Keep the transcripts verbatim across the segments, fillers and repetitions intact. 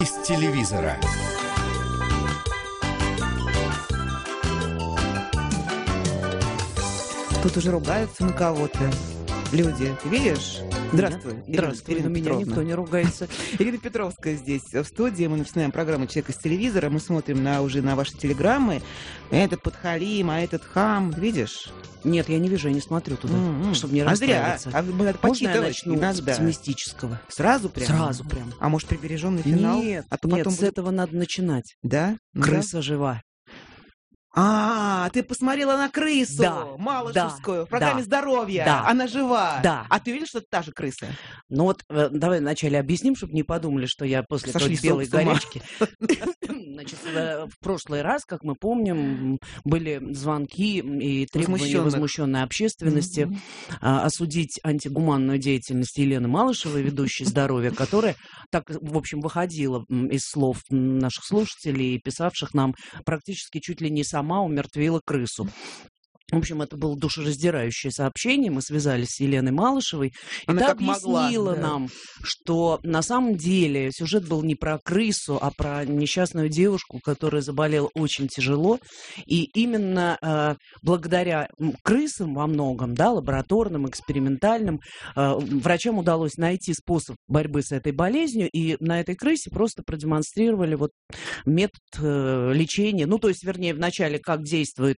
Из телевизора. Тут уже ругаются на кого-то люди. Ты видишь? Здравствуй, Ирина. Здравствуй, Ирина на меня Петровна. никто не ругается. Ирина Петровская здесь в студии. Мы начинаем программу «Человек из телевизора». Мы смотрим на, уже на ваши телеграммы. Этот подхалим, а этот хам. Видишь? Нет, я не вижу, я не смотрю туда, М-м. чтобы не А зря. расстраиваться. А мы надо Можно я почитывать начну иногда. с оптимистического? Сразу прям? Сразу прям. А может, прибереженный финал? Нет, а то нет, потом с будет- этого надо начинать. Да? Ну Крыса да. жива. А, ты посмотрела на крысу Да, малышевскую да, в программе да, «Здоровье». да, Она жива. да. А ты видишь, что это та же крыса? Ну вот, э, давай вначале объясним, чтобы не подумали, что я после Сошли той с белой ума. горячки. Значит, э, в прошлый раз, как мы помним, были звонки и требования Возмущенных. возмущенной общественности Мгм. а, осудить антигуманную деятельность Елены Малышевой, ведущей «Здоровье», которая так, в общем, выходила м, из слов м, наших слушателей, писавших нам, практически чуть ли не сама умертвила крысу. В общем, это было душераздирающее сообщение. Мы связались с Еленой Малышевой, и Она та как могла, объяснила да. нам, что на самом деле сюжет был не про крысу, а про несчастную девушку, которая заболела очень тяжело. И именно э, благодаря м, крысам во многом, да, лабораторным, экспериментальным, э, врачам удалось найти способ борьбы с этой болезнью, и на этой крысе просто продемонстрировали вот метод э, лечения. Ну, то есть, вернее, вначале как действует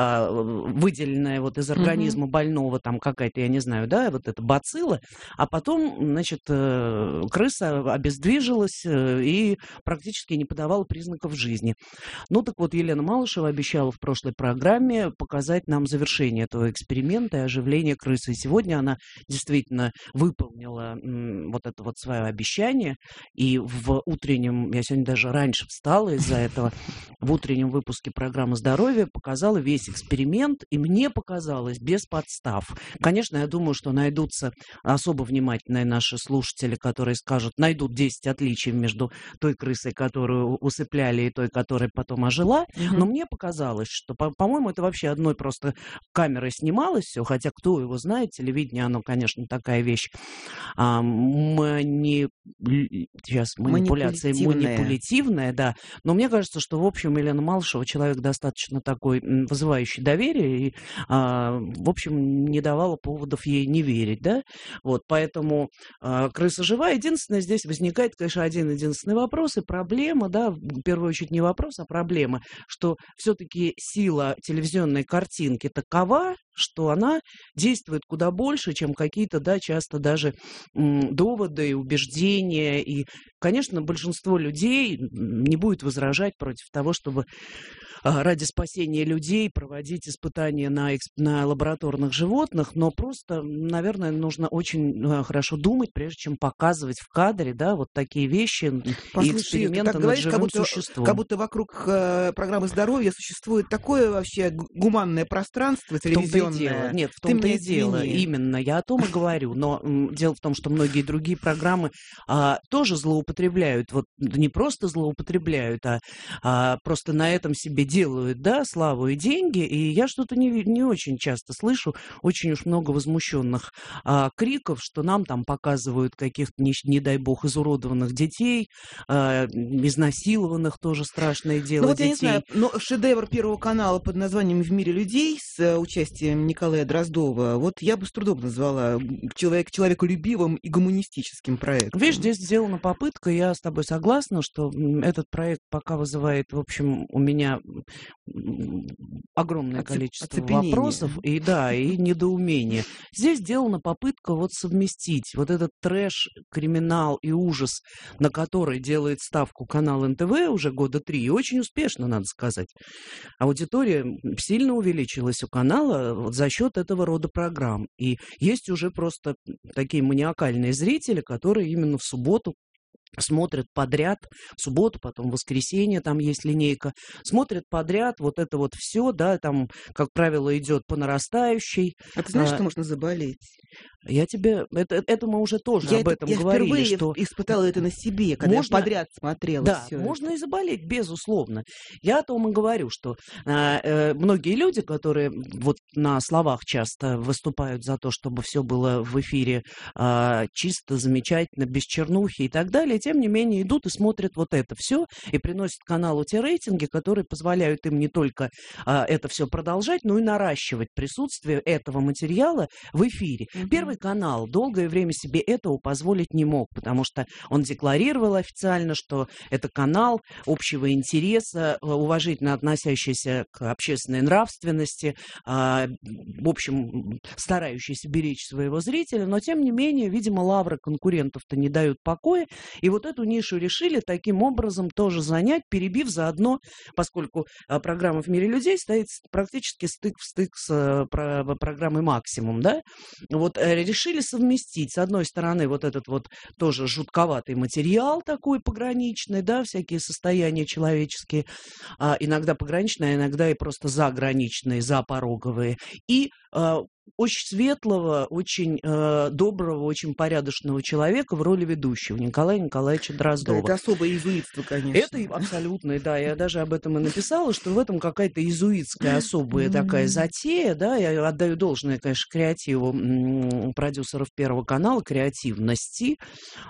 э, выделенная вот из организма больного там какая-то, я не знаю, да, вот эта бацилла, а потом, значит, э, крыса обездвижилась э, и практически не подавала признаков жизни. Ну, так вот, Елена Малышева обещала в прошлой программе показать нам завершение этого эксперимента и оживление крысы. И сегодня она действительно выполнила м, вот это вот свое обещание, и в утреннем, я сегодня даже раньше встала из-за этого, в утреннем выпуске программы «Здоровье» показала весь эксперимент, и мне показалось без подстав. Конечно, я думаю, что найдутся особо внимательные наши слушатели, которые скажут, найдут десять отличий между той крысой, которую усыпляли, и той, которая потом ожила. Мгм. Но мне показалось, что, по- по-моему, это вообще одной просто камерой снималось все, хотя кто его знает, телевидение, оно, конечно, такая вещь. А, мани... Сейчас, манипуляция Манипулятивная. манипулятивная, да. Но мне кажется, что, в общем, Елена Малышева человек достаточно такой м, вызывающий доверие, и, а, в общем, не давала поводов ей не верить, да. Вот, поэтому а, крыса жива. Единственное, здесь возникает, конечно, один единственный вопрос и проблема, да, в первую очередь не вопрос, а проблема, что все-таки сила телевизионной картинки такова, что она действует куда больше, чем какие-то, да, часто даже м, доводы, убеждения. И, конечно, большинство людей м, не будет возражать против того, чтобы а, ради спасения людей проводить испытания на, экс- на лабораторных животных, но просто, м, наверное, нужно очень а, хорошо думать, прежде чем показывать в кадре, да, вот такие вещи м, и Послушай, ты эксперименты так над говоришь, как живым будто, существом. как будто вокруг э, программы «Здоровье» существует такое вообще г- гуманное пространство В том-то и дело. телевизионное. Нет, в Ты том-то меня и дело. извини. Именно. Я о том и говорю. Но м, дело в том, что многие другие программы а, тоже злоупотребляют. Вот не просто злоупотребляют, а, а просто на этом себе делают, да, славу и деньги. И я что-то не, ви- не очень часто слышу, очень уж много возмущенных а, криков, что нам там показывают каких-то, не, не дай бог, изуродованных детей, а, изнасилованных, тоже страшное дело, Ну вот я не детей. знаю, но шедевр Первого канала под названием «В мире людей» с э, участием Николая Дроздова, вот я бы с трудом назвала м, человек, человеколюбивым и гуманистическим проектом. Видишь, здесь сделана попытка, я с тобой согласна, что м, этот проект пока вызывает, в общем, у меня м, огромное Оцеп- количество оцепенение. вопросов и, да, и недоумение. Здесь сделана попытка вот совместить вот этот трэш, криминал и ужас, на который делает ставку канал эн тэ вэ уже года три, и очень успешно, надо сказать. Аудитория м, сильно увеличилась у канала вот за счет этого рода программ. И есть уже просто такие маниакальные зрители, которые именно в субботу смотрят подряд, в субботу, потом в воскресенье, там есть линейка, смотрят подряд вот это вот все, да, там, как правило, идет по нарастающей. А ты знаешь, А, что можно заболеть? Я тебе... Это, это мы уже тоже Я об это, этом я говорили, впервые что... испытала это на себе, когда можно, я подряд смотрела да, все можно это. и заболеть, безусловно. Я о том и говорю, что а, э, многие люди, которые вот на словах часто выступают за то, чтобы все было в эфире а, чисто, замечательно, без чернухи и так далее, тем не менее идут и смотрят вот это все и приносят каналу те рейтинги, которые позволяют им не только а, это все продолжать, но и наращивать присутствие этого материала в эфире. Мгм. Первый канал долгое время себе этого позволить не мог, потому что он декларировал официально, что это канал общего интереса, э, уважительно относящийся к общественной нравственности, а, в общем, м, старающийся беречь своего зрителя, но, тем не менее, видимо, лавры конкурентов-то не дают покоя, и вот эту нишу решили таким образом тоже занять, перебив заодно, поскольку а, программа «В мире людей» стоит с- практически стык в стык с э, про- программой «Максимум», да, вот э, решили совместить, с одной стороны, вот этот вот тоже жутковатый материал такой пограничный, да, всякие состояния человеческие, а, иногда пограничные, а иногда и просто заграничные, запороговые, и а, очень светлого, очень э, доброго, очень порядочного человека в роли ведущего, Николая Николаевича Да, Дроздова. это особое иезуитство, Это и конечно. абсолютно, да, я даже об этом и написала, что в этом какая-то иезуитская особая такая М. затея, да, я отдаю должное, конечно, креативу м, продюсеров Первого канала, креативности,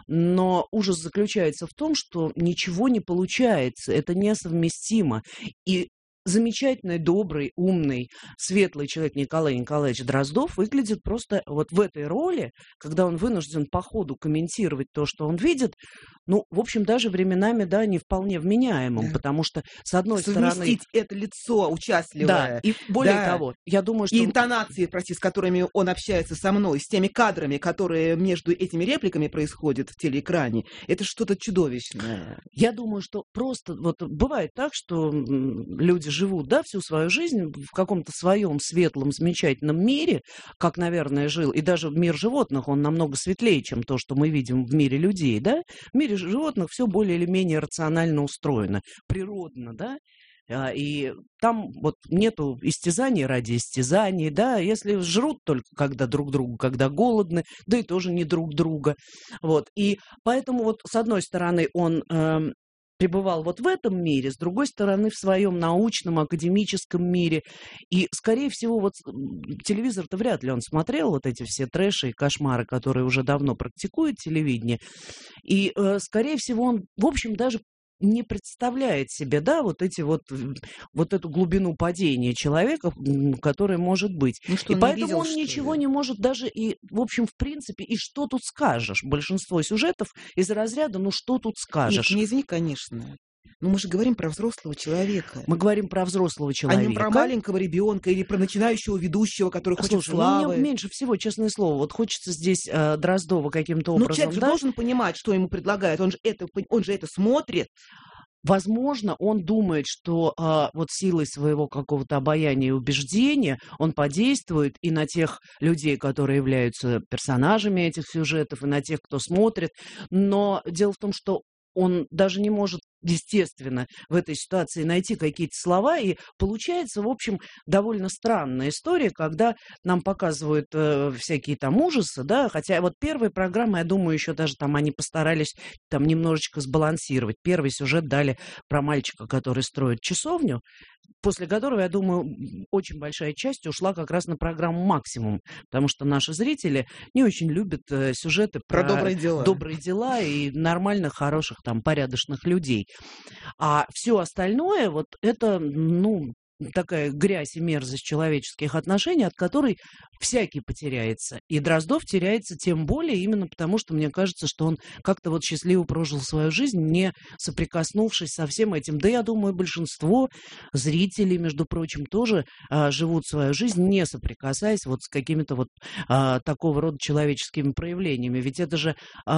но ужас заключается в том, что ничего не получается, это несовместимо. И замечательный, добрый, умный, светлый человек Николай Николаевич Дроздов выглядит просто вот в этой роли, когда он вынужден по ходу комментировать то, что он видит, ну, в общем, даже временами, да, не вполне вменяемым, Да. потому что, с одной стороны, Совместить это лицо да, участливое, и более да, того, я думаю, и что интонации, прости, с которыми он общается со мной, с теми кадрами, которые между этими репликами происходят в телеэкране, это что-то чудовищное. Я думаю, что просто вот бывает так, что м, люди живут, да, всю свою жизнь в каком-то своем светлом, замечательном мире, как, наверное, жил, и даже мир животных, он намного светлее, чем то, что мы видим в мире людей, да. В мире животных все более или менее рационально устроено, природно, да. А, И там вот нету истязаний ради истязаний, да, если жрут только когда друг другу, когда голодны, да и тоже не друг друга, вот. И поэтому вот с одной стороны он эм, пребывал вот в этом мире, с другой стороны в своем научном, академическом мире. И, скорее всего, вот м, телевизор-то вряд ли он смотрел, вот эти все трэши и кошмары, которые уже давно практикует телевидение. И, э, скорее всего, он, в общем, даже не представляет себе, да, вот эти вот, м, вот эту глубину падения человека, м, которая может быть. Ну что, И он не поэтому видел, он что ничего ли? не может даже и, в общем, в принципе, и что тут скажешь? Большинство сюжетов из разряда, ну что тут Нет, скажешь? не извини, конечно. Но мы же говорим про взрослого человека, Мы говорим про взрослого а не про человека. маленького ребенка или про начинающего ведущего, который хочет Слушай, ну мне славы. меньше всего, честное слово, вот хочется здесь э, Дроздова каким-то Но образом, человек же да, должен понимать, что ему предлагают. Он же это, пон- он же это смотрит. возможно, он думает, что а, вот силой своего какого-то обаяния и убеждения он подействует и на тех людей, которые являются персонажами этих сюжетов, и на тех, кто смотрит. Но дело в том, что он даже не может, естественно, в этой ситуации найти какие-то слова, и получается, в общем, довольно странная история, когда нам показывают э, всякие там ужасы, да, хотя вот первая программа, я думаю, еще даже там они постарались там немножечко сбалансировать. Первый сюжет дали про мальчика, который строит часовню, после которого, я думаю, м, очень большая часть ушла как раз на программу «Максимум», потому что наши зрители не очень любят э, сюжеты Про про добрые дела. добрые дела и нормальных, хороших, там, порядочных людей. А все остальное, вот это, ну, такая грязь и мерзость человеческих отношений, от которой всякий потеряется. И Дроздов теряется тем более именно потому, что мне кажется, что он как-то вот счастливо прожил свою жизнь, не соприкоснувшись со всем этим. Да, я думаю, большинство зрителей, между прочим, тоже а, живут свою жизнь, не соприкасаясь вот с какими-то вот а, такого рода человеческими проявлениями. Ведь это же а,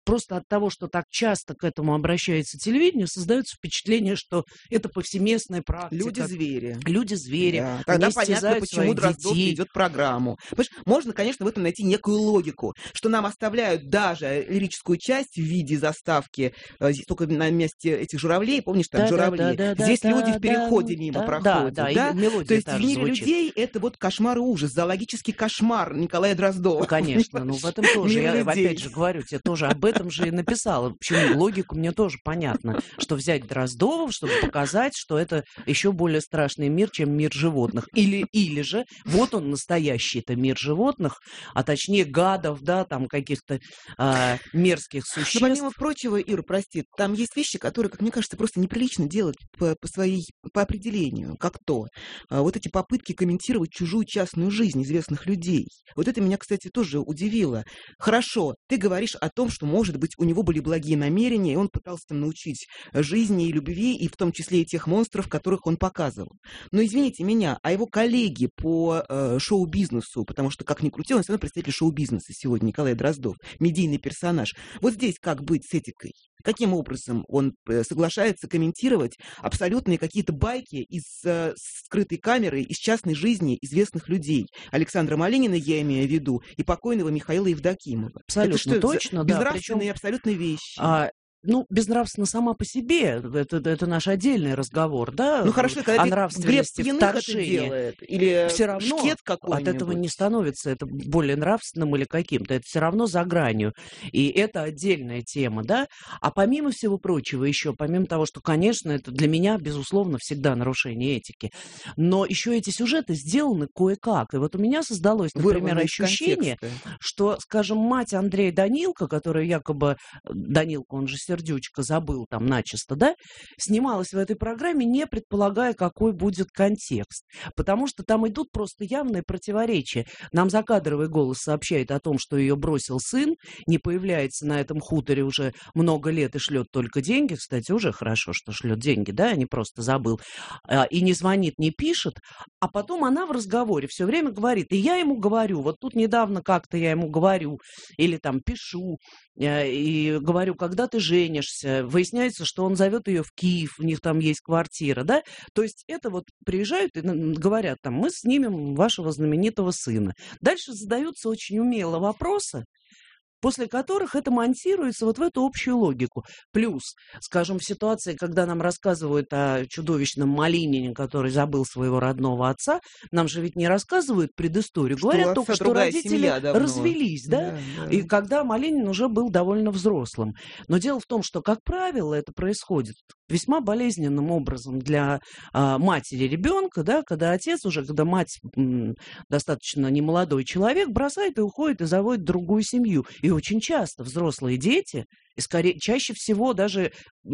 просто от того, что так часто к этому обращается телевидение, создается впечатление, что это повсеместная практика. Люди-звери. Люди-звери. Да. Тогда Они понятно, истязают почему своих Дроздов детей. ведет программу. Понимаешь, можно, конечно, в этом найти некую логику, что нам оставляют даже лирическую часть в виде заставки, э, здесь только на месте этих журавлей, помнишь, там Да, да, журавли. да, да, Здесь да, люди да, в переходе да, мимо да, проходят. да, Да, и мелодия То есть та в же мире звучит. людей это вот кошмар и ужас, зоологический кошмар Николая Дроздова. Ну, конечно, ну в этом тоже. Мир Я людей. опять же говорю, тебе тоже об этом же и написала. Почему? Логику мне тоже понятно, что взять Дроздова, чтобы показать, что это еще более страшный мир, чем мир животных. Или, или же, вот он настоящий-то мир животных, а точнее гадов, да, там каких-то а, мерзких Но существ. помимо прочего, Ира, прости, там есть вещи, которые, как мне кажется, просто неприлично делать по, по своей, по определению, как то. А, вот эти попытки комментировать чужую частную жизнь известных людей. Вот это меня, кстати, тоже удивило. Хорошо, ты говоришь о том, что, может быть, у него были благие намерения, и он пытался там научить жизни и любви, и в том числе и тех монстров, которых он показывал. Но, извините меня, а его коллеги по э, шоу-бизнесу, потому что, как ни крути, он все равно представитель шоу-бизнеса сегодня, Николай Дроздов, медийный персонаж. Вот здесь как быть с этикой? Каким образом он э, соглашается комментировать абсолютные какие-то байки из э, скрытой камеры, из частной жизни известных людей? Александра Малинина, я имею в виду, и покойного Михаила Евдокимова. Абсолютно Это что, точно, да. безнравственные Причем, абсолютно вещи. а, ну, безнравственно сама по себе, это, это наш отдельный разговор, да, Ну хорошо, когда о Глеб нравственности Пьяных это вторжения. делает, или Все равно шкет от какой-нибудь. этого не становится это более нравственным или каким-то. Это все равно за гранью. И это отдельная тема, да. А помимо всего прочего еще, помимо того, что, конечно, это для меня, безусловно, всегда нарушение этики, но еще эти сюжеты сделаны кое-как. И вот у меня создалось, например, Вырванные из ощущение, контекста. что, скажем, мать Андрея Данилко, которая якобы, Данилко, он же Сердючка, забыл там начисто, да, снималась в этой программе, не предполагая, какой будет контекст. Потому что там идут просто явные противоречия. Нам закадровый голос сообщает о том, что ее бросил сын, не появляется на этом хуторе уже много лет и шлет только деньги. Кстати, уже хорошо, что шлет деньги, да, а не просто забыл. А, и не звонит, не пишет. А потом она в разговоре все время говорит, и я ему говорю, вот тут недавно как-то я ему говорю, или там пишу, э, и говорю, когда ты женишься, выясняется, что он зовет ее в Киев, у них там есть квартира, да, то есть это вот приезжают и н- говорят, там, мы снимем вашего знаменитого сына. Дальше задаются очень умело вопросы, после которых это монтируется вот в эту общую логику. Плюс, скажем, в ситуации, когда нам рассказывают о чудовищном Малинине, который забыл своего родного отца, нам же ведь не рассказывают предысторию. Что у Говорят отца только, что другая родители семья давно. развелись, да? Да, да. И когда Малинин уже был довольно взрослым. Но дело в том, что, как правило, это происходит весьма болезненным образом для а, матери ребенка, да, когда отец уже, когда мать м, достаточно немолодой человек, бросает и уходит и заводит другую семью. И очень часто взрослые дети, и скорее, чаще всего даже,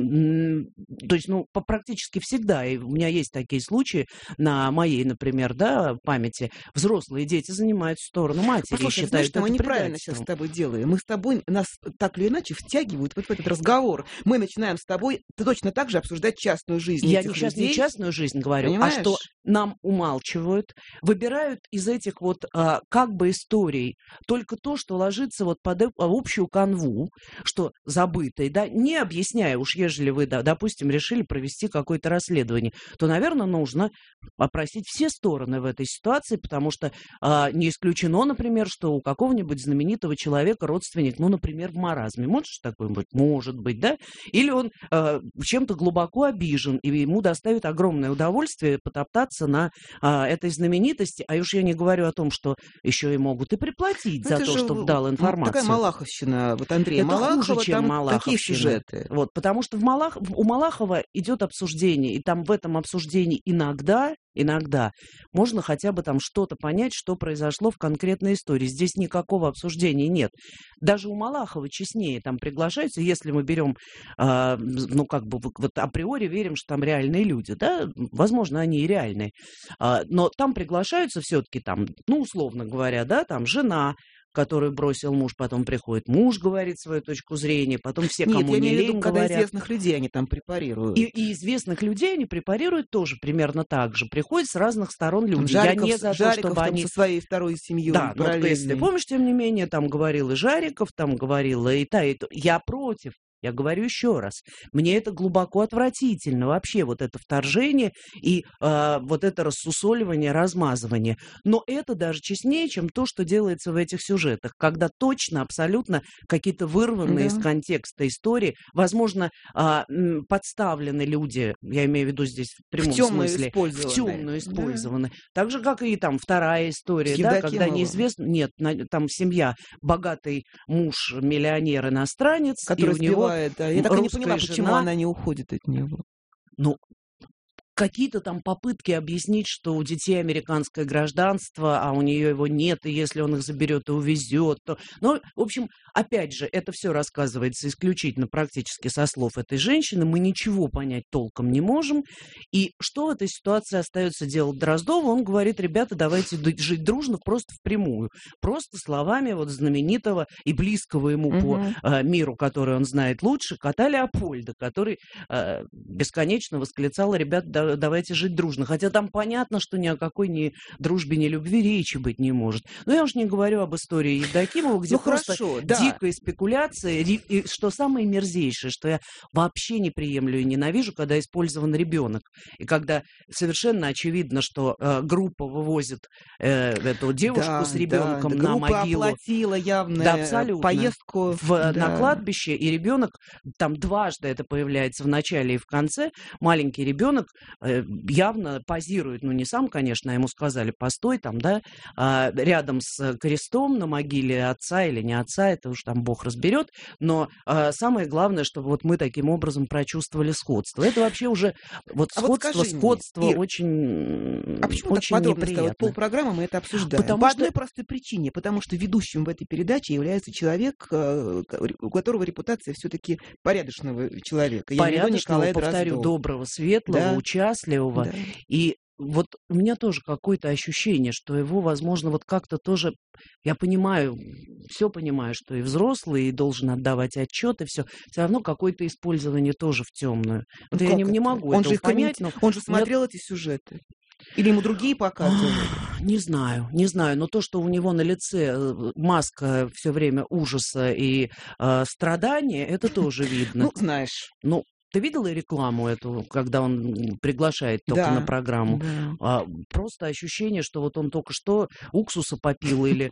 м, то есть, ну, по- практически всегда, и у меня есть такие случаи на моей, например, да, памяти, взрослые дети занимают сторону матери и Послушай, знаешь, считают что мы это неправильно сейчас предательством. с тобой делаем? Мы с тобой, нас так или иначе втягивают вот в этот разговор. Мы начинаем с тобой точно так же обсуждать частную жизнь Я этих не сейчас людей. не частную жизнь говорю, Понимаешь? а что нам умалчивают, выбирают из этих вот а, как бы историй только то, что ложится вот под э- общую канву, что забытое, да, не объясняя, уж ежели вы, да, допустим, решили провести какое-то расследование, то, наверное, нужно опросить все стороны в этой ситуации, потому что а, не исключено, например, что у какого-нибудь знаменитого человека родственник, ну, например, в маразме. Может же такое быть? Может быть, да? Или он а, чем-то глубоко обижен, и ему доставит огромное удовольствие потоптаться на а, этой знаменитости. А уж я не говорю о том, что еще и могут и приплатить Ну, за это то, же чтобы м, дал такая информацию. малаховщина. Вот Андрея Это Малахова, хуже, чем там какие малаховщина. сюжеты? Вот, потому что в Малах... в- у Малахова идет обсуждение, и там в этом обсуждении иногда, иногда можно хотя бы там что-то понять, что произошло в конкретной истории. Здесь никакого обсуждения нет. Даже у Малахова честнее там приглашаются, если мы берем, а, ну, как бы вот вот априори верим, что там реальные люди, да, возможно, они и реальные. А, но там приглашаются все-таки там, ну, условно говоря, да, там жена, которую бросил муж, потом приходит муж, говорит свою точку зрения, потом все, Нет, кому я не имею в виду, лень, когда говорят. известных людей они там препарируют. И, и известных людей они препарируют тоже примерно так же. Приходят с разных сторон Там люди. Жариков, Я не за Жариков то, чтобы там они... со своей второй семьей Да, но вот если ты помнишь, тем не менее, там говорил и Жариков, там говорила и та, и та. Я против. Я говорю еще раз, мне это глубоко отвратительно, вообще вот это вторжение и э, вот это рассусоливание, размазывание. Но это даже честнее, чем то, что делается в этих сюжетах, когда точно, абсолютно какие-то вырванные Да. из контекста истории, возможно, э, подставлены люди, я имею в виду здесь в прямом в темную смысле, использованы. в темную Да. использованы. Так же, как и там вторая история, да, когда неизвестно, нет, на, там семья, богатый муж, миллионер, иностранец, который и у него да. Я так и не поняла, жена, почему она не уходит от него. Ну, какие-то там попытки объяснить, что у детей американское гражданство, а у нее его нет, и если он их заберет и увезет, то... Ну, в общем, опять же, это все рассказывается исключительно практически со слов этой женщины. Мы ничего понять толком не можем. И что в этой ситуации остается делать Дроздову? Он говорит, ребята, давайте жить дружно просто впрямую. Просто словами вот знаменитого и близкого ему угу. по э, миру, который он знает лучше, кота Леопольда, который э, бесконечно восклицал, ребята, да, давайте жить дружно. Хотя там понятно, что ни о какой ни дружбе, ни любви речи быть не может. Но я уж не говорю об истории Евдокимова, где ну, просто хорошо, да. дикая спекуляция. И что самое мерзейшее, что я вообще не приемлю и ненавижу, когда использован ребенок. И когда совершенно очевидно, что э, группа вывозит э, эту девушку да, с ребенком да, на группа могилу. Оплатила явно да, абсолютно. поездку в, да. на кладбище, и ребенок, там дважды это появляется в начале и в конце, маленький ребенок э, явно позирует, ну не сам, конечно, а ему сказали, постой там, да, а, рядом с крестом на могиле отца или не отца, это уж там Бог разберет, но а, самое главное, чтобы вот мы таким образом прочувствовали сходство. Это вообще уже вот а сходство, вот сходство мне, Ир, очень а почему очень так подробно неприятно. Вот полпрограммы мы это обсуждаем? Потому По что... одной простой причине, потому что ведущим в этой передаче является человек, у которого репутация все-таки порядочного человека. Порядочного, Я повторю, Дроздов. доброго, светлого, да. участливого. Да. И вот у меня тоже какое-то ощущение, что его, возможно, вот как-то тоже, я понимаю, все понимаю, что и взрослый, и должен отдавать отчет, и все, все равно какое-то использование тоже в темную. Вот ну, я не, не могу он этого же понять. Но он же смотрел меня... эти сюжеты. Или ему другие показывали? Не знаю, не знаю, но то, что у него на лице маска все время ужаса и э, страдания, это тоже видно. Ну, знаешь. Ну, ты видела рекламу эту, когда он приглашает только да, на программу? Да. А, просто ощущение, что вот он только что уксуса попил или,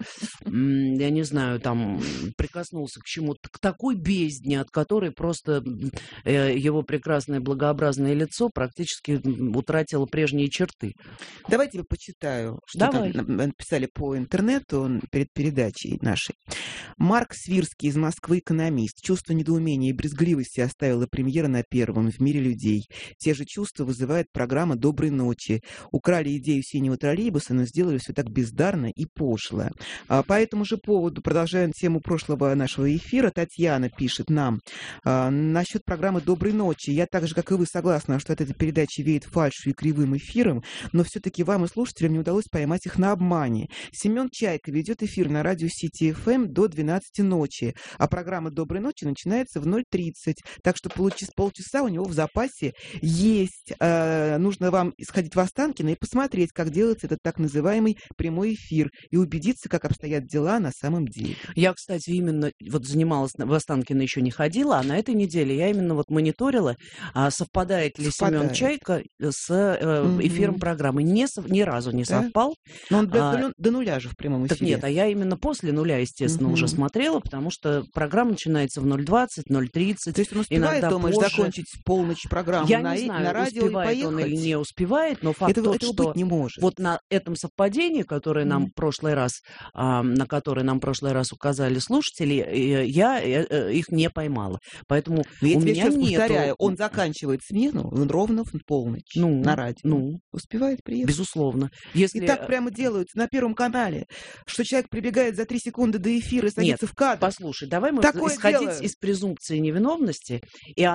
я не знаю, там прикоснулся к чему-то, к такой бездне, от которой просто его прекрасное благообразное лицо практически утратило прежние черты. Давайте я почитаю, что Давай. там написали по интернету перед передачей нашей. Марк Свирский из Москвы, экономист. Чувство недоумения и брезгливости оставила премьера на первом в мире людей. Те же чувства вызывает программа «Доброй ночи». Украли идею синего троллейбуса, но сделали все так бездарно и пошло. А по этому же поводу, продолжаем тему прошлого нашего эфира, Татьяна пишет нам а, насчет программы «Доброй ночи». Я так же, как и вы, согласна, что от этой передачи веет фальшью и кривым эфиром, но все-таки вам и слушателям не удалось поймать их на обмане. Семен Чайка ведет эфир на радио Сити эф эм до двенадцати ночи, а программа «Доброй ночи» начинается в ноль тридцать, так что полчаса полчаса у него в запасе есть. Э, нужно вам сходить в Останкино и посмотреть, как делается этот так называемый прямой эфир, и убедиться, как обстоят дела на самом деле. Я, кстати, именно вот занималась, в Останкино еще не ходила, а на этой неделе я именно вот мониторила, а, совпадает ли совпадает. Семен Чайка с э, эфиром mm-hmm. программы. Не, ни разу не да? совпал. Но он до, а, до нуля же в прямом эфире. Так нет, а я именно после нуля, естественно, mm-hmm. уже смотрела, потому что программа начинается в ноль двадцать, ноль тридцать. То есть он успевает, думаешь, позже. закончить в полночь программу я на, не знаю, на радио успевает и поехать? Он или не успевает, но факт этого, тот, этого что быть не может. Вот на этом совпадении, которое нам mm. прошлый раз, а, на которое нам в прошлый раз указали слушатели, я их не поймала. Поэтому я у тебе меня сейчас нету... повторяю, он заканчивает смену ровно в полночь ну, на радио. Ну, успевает приехать. Безусловно. Если... И так прямо делают на Первом канале, что человек прибегает за три секунды до эфира и садится Нет, в кадр. Послушай, давай мы Такое исходить дело. из презумпции невиновности, и она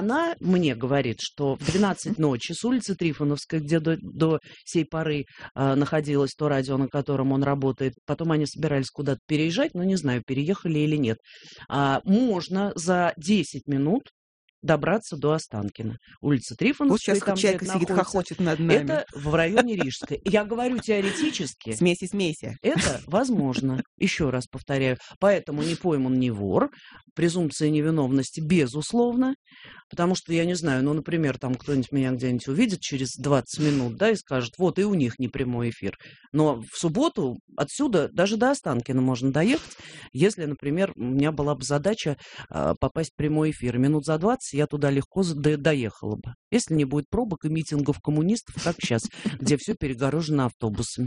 мне говорит, что в двенадцать ночи с улицы Трифоновской, где до, до сей поры а, находилось то радио, на котором он работает, потом они собирались куда-то переезжать, но не знаю, переехали или нет, а, можно за десять минут добраться до Останкина. Улица Вот Трифоновская, сейчас там, где чайка это сидит, находится, хохочет над нами. это в районе Рижской. Я говорю теоретически, Смейся, смейся. это возможно. Еще раз повторяю. Поэтому не пойман, не вор. Презумпция невиновности безусловно. Потому что, я не знаю, ну, например, там кто-нибудь меня где-нибудь увидит через двадцать минут, да, и скажет, вот, и у них не прямой эфир. Но в субботу отсюда даже до Останкина можно доехать, если, например, у меня была бы задача а, попасть в прямой эфир. Минут за двадцать я туда легко до- доехала бы. Если не будет пробок и митингов коммунистов, как сейчас, где все перегорожено автобусами.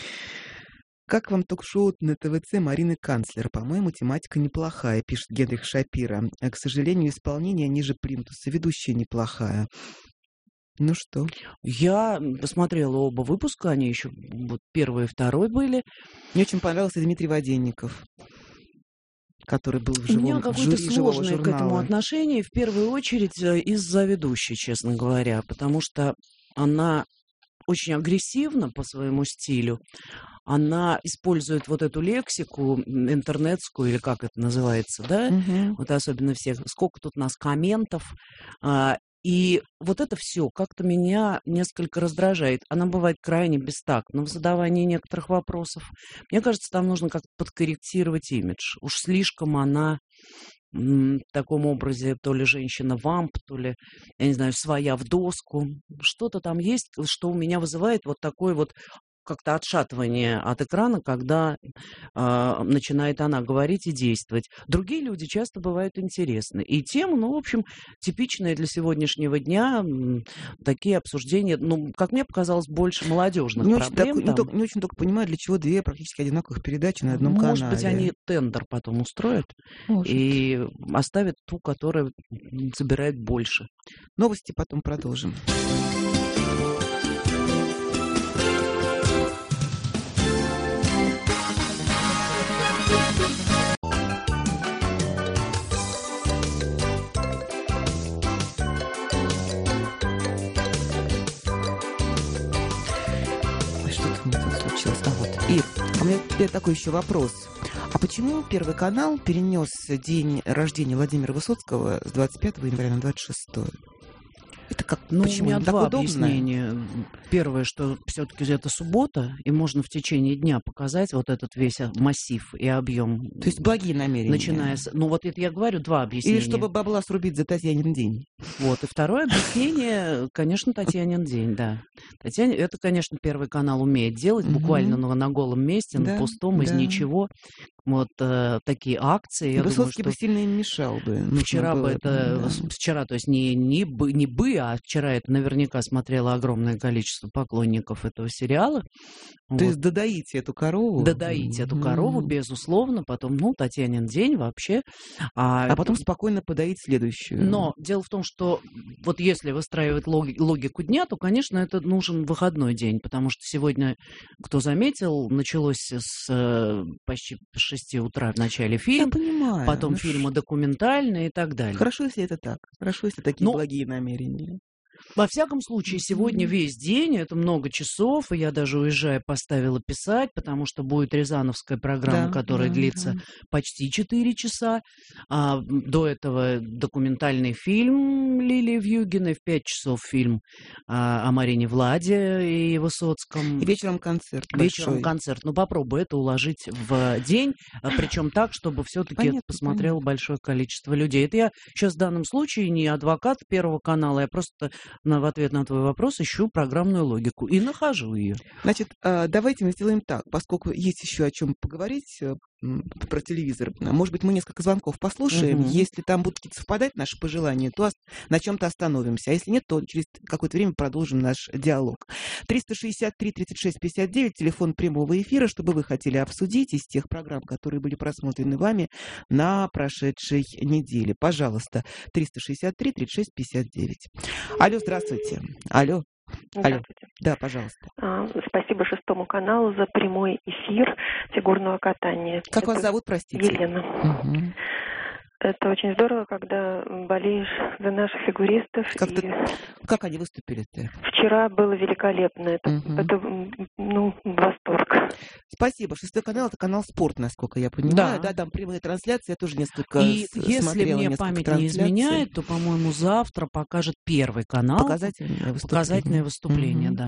Как вам ток-шоу на ТВЦ Марины Канцлер? По-моему, тематика неплохая, пишет Генрих Шапира. А, к сожалению, исполнение ниже плинтуса. Ведущая неплохая. Ну что? Я посмотрела оба выпуска, они еще вот первый и второй были. Мне очень понравился Дмитрий Воденников, который был в У меня живом в какое-то жюри живого сложное к этому журнала. отношение, в первую очередь э, из-за ведущей, честно говоря, потому что она очень агрессивна по своему стилю. Она использует вот эту лексику м, интернетскую, или как это называется, да? Мгм. Вот особенно всех. Сколько тут у нас комментов. а, И вот это все как-то меня несколько раздражает. Она бывает крайне бестактна в задавании некоторых вопросов. Мне кажется, там нужно как-то подкорректировать имидж. Уж слишком она м, в таком образе то ли женщина-вамп, то ли, я не знаю, своя в доску. Что-то там есть, что у меня вызывает вот такой вот как-то отшатывание от экрана, когда а, начинает она говорить и действовать. Другие люди часто бывают интересны. И тема, ну, в общем, типичная для сегодняшнего дня. м, Такие обсуждения, ну, как мне показалось, больше молодежных Не очень, так- проблем не там. только, не очень только понимаю, для чего две практически одинаковых передачи на одном Может быть, канале. они тендер потом устроят Может. и оставят ту, которая м, собирает больше. Новости потом продолжим. Ой, что-то у меня тут случилось. А вот. Ир, а у меня к тебе такой еще вопрос. А почему Первый канал перенес день рождения Владимира Высоцкого с двадцать пятого января на двадцать шестое? Это как, Ну, почему? у меня Так два удобно? объяснения. Первое, что все-таки это суббота, и можно в течение дня показать вот этот весь а, массив и объем. То есть благие намерения. Начиная с... Ну, вот это я говорю, два объяснения. Или чтобы бабла срубить за Татьянин день. Вот. И второе объяснение, конечно, Татьянин день, да. Татьяне... Это, конечно, Первый канал умеет делать, Мгм. буквально на, на голом месте, Да, на пустом, из да. ничего. Вот э, такие акции. И Я думаю, Высоцкий что... бы сильно им мешал бы. Нужно Вчера бы было, это, да. с- вчера, то есть не, не, бы, не бы, а вчера это наверняка смотрело огромное количество поклонников этого сериала. То Вот. есть додоите эту корову. Додоить эту корову, Мгм. безусловно, потом, ну, Татьянин день вообще. А, А потом спокойно подоить следующую. Но дело в том, что вот если выстраивать логи- логику дня, то, конечно, это нужен выходной день, потому что сегодня, кто заметил, началось с э, почти шести утра в начале Я фильм, понимаю. потом Ну, фильмы ш- документальные и так далее. Хорошо, если это так. Хорошо, если такие Ну, благие намерения. Во всяком случае, сегодня Мгм. весь день, это много часов, и я даже уезжая поставила писать, потому что будет рязановская программа, Да, которая да, длится да. почти четыре часа. А м, до этого документальный фильм Лилии Вьюгиной, в пять часов фильм а, о Марине Владе и Высоцком. И вечером концерт Вечером большой. концерт. Ну, попробуй это уложить в день, причем так, чтобы все-таки это Понятно, посмотрело понятно. большое количество людей. Это я сейчас в данном случае не адвокат Первого канала, я просто на, в ответ на твой вопрос ищу программную логику и нахожу ее. Значит, а, давайте мы сделаем так, поскольку есть еще о чем поговорить э, м, про телевизор. Может быть, мы несколько звонков послушаем. Мгм. Если там будут какие-то совпадать наши пожелания, то ос- на чем-то остановимся. А если нет, то через какое-то время продолжим наш диалог. триста шестьдесят три тридцать шесть пятьдесят девять, телефон прямого эфира, чтобы вы хотели обсудить из тех программ, которые были просмотрены вами на прошедшей неделе. Пожалуйста, триста шестьдесят три тридцать шесть пятьдесят девять. Алло, здравствуйте. Алло. Алло. Здравствуйте. Да, пожалуйста. А, Спасибо Шестому каналу за прямой эфир фигурного катания. Как вас Это зовут, простите? Елена. Мгм. Это очень здорово, когда болеешь за наших фигуристов. Как, И ты, как они выступили-то? вчера было великолепно. Это, Мгм. это м, ну, восторг. Спасибо. Шестой канал — это канал «Спорт», насколько я понимаю. Да. Да, там прямые трансляции. Я тоже несколько И с- если смотрела мне несколько память не трансляций. изменяет, то, по-моему, завтра покажет Первый канал Показательное выступление. показательное выступление, Мгм. да.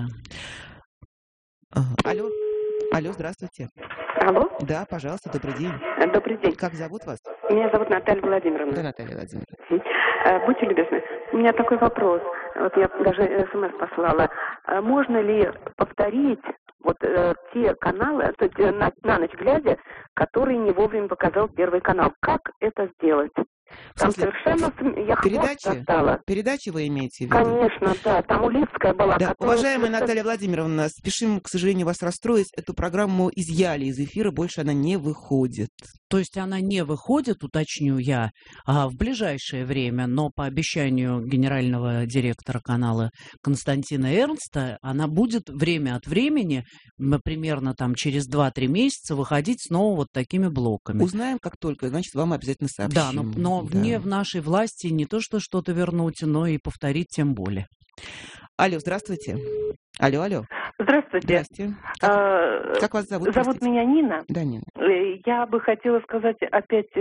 Ага. Алло. Алло, здравствуйте. Алло, Да, пожалуйста, добрый день. э, добрый день. Как зовут вас? Меня зовут Наталья Да, Владимировна. Наталья Владимировна. Мгм. Э, Будьте любезны, у меня такой вопрос. Вот я даже смс послала. Э, Можно ли повторить вот э, те каналы, то есть э, на, на ночь глядя, которые не вовремя показал Первый канал? Как это сделать? В Там смысле, совершенно... см- Я хвост передачи? достала. Передачи вы имеете в виду? Конечно, да. Там Улицкая была. Да, которая уважаемая совершенно- Наталья Владимировна, спешим, к сожалению, вас расстроить. Эту программу изъяли из эфира, больше она не выходит. То есть она не выходит, уточню я, а в ближайшее время, но по обещанию генерального директора канала Константина Эрнста, она будет время от времени, м, примерно там через два-три месяца, выходить снова вот такими блоками. Узнаем, как только, значит, вам обязательно сообщим. Да, но, но Да. не в нашей власти не то, что что-то вернуть, но и повторить тем более. Алло, здравствуйте. Алло, алло. Здравствуйте. Здрасте. Как, А, как вас зовут? Зовут простите? меня Нина. Да, Нина. Э, Я бы хотела сказать опять э,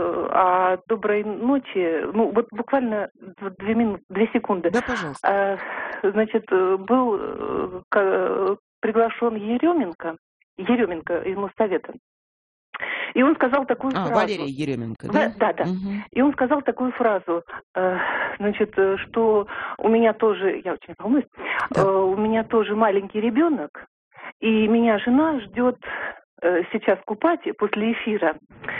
о доброй ночи. Ну, вот буквально д- две минуты, две секунды. Да, пожалуйста. А, Значит, э, был э, ка- приглашен Еременко, Еременко из Моссовета. И он сказал такую А, фразу. Валерия Еременко, Да, да? да, да. Мгм. И он сказал такую фразу, э, значит, э, что у меня тоже, я очень волнуюсь, Да. э, у меня тоже маленький ребенок, и меня жена ждет э, сейчас купать после эфира.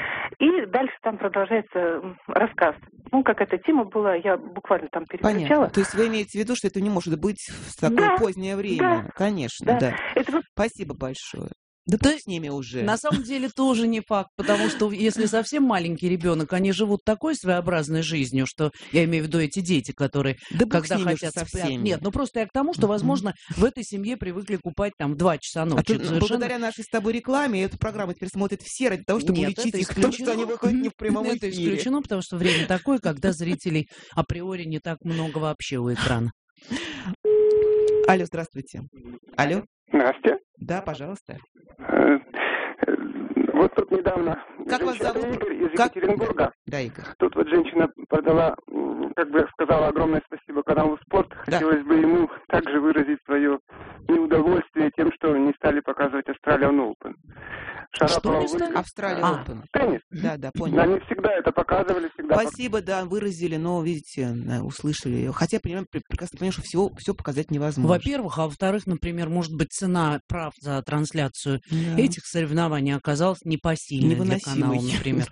И дальше там продолжается м, рассказ. Ну, как эта тема была, я буквально там Понятно. переключала. То есть вы имеете в виду, что это не может быть в такое Да, позднее время? да, Конечно, Да, да. это вот Спасибо большое. Да Да бог с ними уже. на самом деле тоже не факт, потому что если совсем маленький ребенок, они живут такой своеобразной жизнью, что я имею в виду эти дети, которые Да бог когда с ними уже хотят со спрятать. всеми. Нет, ну просто я к тому, что, Мгм. возможно, в этой семье привыкли купать там в два часа А ночи. тут, Это совершенно- благодаря нашей с тобой рекламе эту программу теперь смотрят все ради того, чтобы Нет, уличить это их в том, что исключено. они выходят не в прямом Это эфире. исключено, потому что время такое, когда зрителей априори не так много вообще у экрана. Алло, здравствуйте. Алло? Настя, Да, пожалуйста. э, э, вот тут недавно Как вас женщина- зовут? Игорь из Как? Екатеринбурга. Да, Игорь. Тут вот женщина продала, м, как бы сказала огромное спасибо каналу «Спорт». Да. Хотелось бы ему также выразить свое неудовольствие тем, что не стали показывать Australian Open. Шарапова не стали? выиграла. Австралия А. Open. Теннис. Да, да, понял. Они всегда это показывали, всегда Спасибо, да, выразили, но, видите, да, услышали. Хотя, понимаю, пр- прекрасно понимаю, что всего, все показать невозможно. Во-первых, а во-вторых, например, может быть, цена прав за трансляцию Да. этих соревнований оказалась непосильной для канала, Невыносимый. например.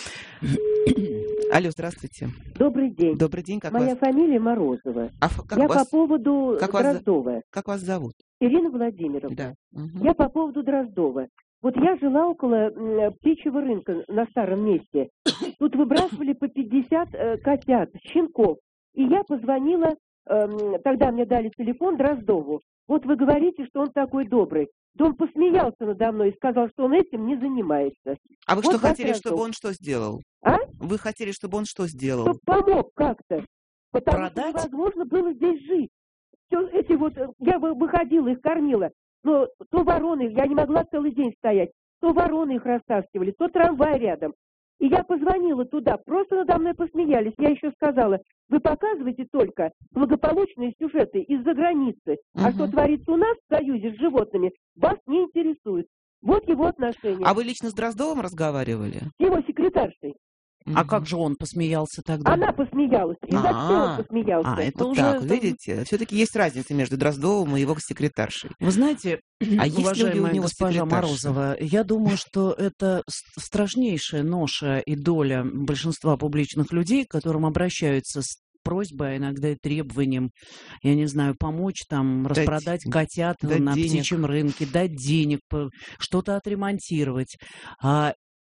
Алло, здравствуйте. Добрый день. Добрый день, как Моя вас? фамилия Морозова. А ф- как Я вас, по поводу как вас за- Дроздова. как вас зовут? Ирина Владимировна. Да. Мгм. Я по поводу Дроздова. Вот я жила около м, птичьего рынка на старом месте. Тут выбрасывали по пятьдесят э, котят, щенков. И я позвонила, эм, тогда мне дали телефон Дроздову. Вот вы говорите, что он такой добрый. Да он посмеялся надо мной и сказал, что он этим не занимается. А вы Вот что вас хотели, Дроздов. чтобы он что сделал? А? Вы хотели, чтобы он что сделал? Чтоб помог как-то. Потому Продать? что невозможно было здесь жить. Все эти вот, э, я вы- выходила, их кормила. Но то вороны, я не могла целый день стоять, то вороны их растаскивали, то трамвай рядом. И я позвонила туда, просто надо мной посмеялись. Я еще сказала, вы показываете только благополучные сюжеты из-за границы. А Мгм. что творится у нас в Союзе с животными, вас не интересует. Вот его отношения. А вы лично с Дроздовым разговаривали? С его секретаршей. А Мгм. как же он посмеялся тогда? Она посмеялась. И за что А, он посмеялся? а, это Вот уже... так, это- видите? Все-таки есть разница между Дроздовым и его секретаршей. Вы знаете, А есть ли у уважаемая него госпожа секретарша? Морозова, я думаю, что это с- страшнейшая ноша и доля большинства публичных людей, к которым обращаются с просьбой, а иногда и требованием, я не знаю, помочь там, Дать- распродать котят дать на денег. птичьем рынке, дать денег, по- что-то отремонтировать. А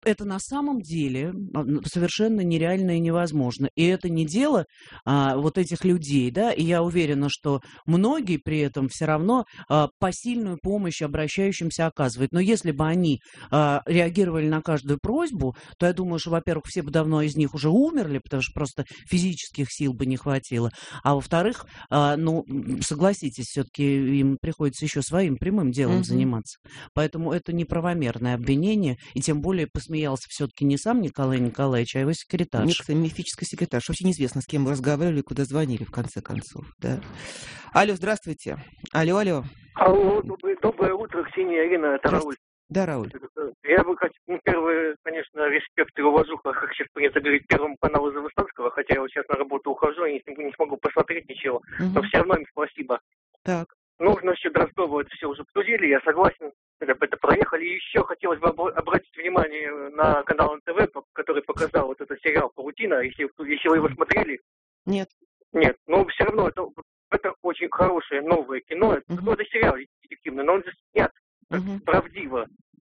это на самом деле совершенно нереально и невозможно. И это не дело а, вот этих людей, да, и я уверена, что многие при этом все равно а, посильную помощь обращающимся оказывают. Но если бы они а, реагировали на каждую просьбу, то я думаю, что, во-первых, все бы давно из них уже умерли, потому что просто физических сил бы не хватило. А во-вторых, а, ну, согласитесь, все-таки им приходится еще своим прямым делом mm-hmm. заниматься. Поэтому это неправомерное обвинение, и тем более посмеялся все-таки не сам Николай Николаевич, а его секретарь. Некто мифический секретарь. Вообще неизвестно, с кем вы разговаривали, куда звонили, в конце концов. Да. Алло, здравствуйте. Алло, алло. Алло, доброе, доброе утро, Ксения, Ирина, это Рауль. Да, Рауль. Я бы, ну, первый, конечно, респект и уважуха, как сейчас принято говорить, Первому каналу Завыстанского, хотя я вот сейчас на работу ухожу и не, не смогу посмотреть ничего, угу. но все равно им спасибо. Так. Нужно насчет Ростова, это все уже обсудили, я согласен, это, это проехали. И еще хотелось бы обратить внимание на канал эн тэ вэ, который показал вот этот сериал «Паутина», если, если вы его смотрели. Нет. Нет, но все равно это, это очень хорошее новое кино, uh-huh. это сериал детективный, но он же снят uh-huh. правдиво.